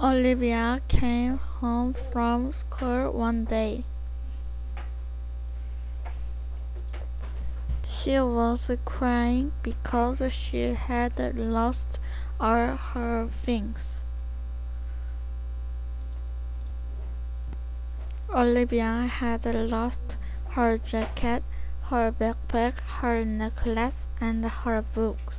Olivia came home from school one day. She was crying because she had lost all her things. Olivia had lost her jacket, her backpack, her necklace, and her books.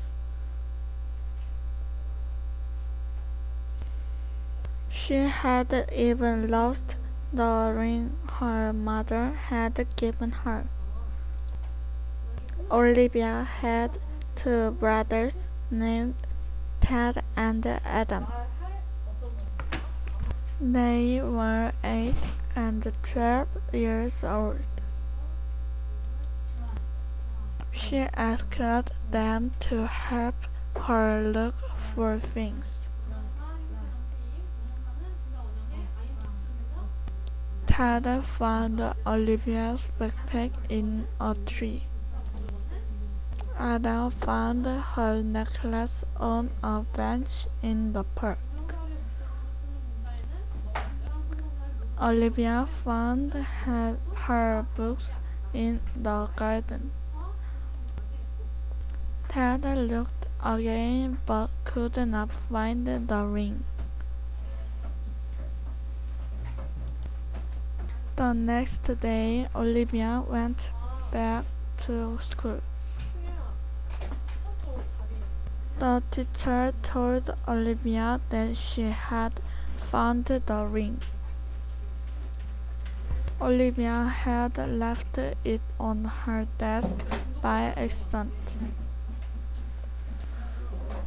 She had even lost the ring her mother had given her. Olivia had two brothers named Ted and Adam. They were 8 and 12 years old. She asked them to help her look for things. Ted found Olivia's backpack in a tree. Ada found her necklace on a bench in the park. Olivia found her books in the garden. Ted looked again but could not find the ring. The next day, Olivia went back to school. The teacher told Olivia that she had found the ring. Olivia had left it on her desk by accident.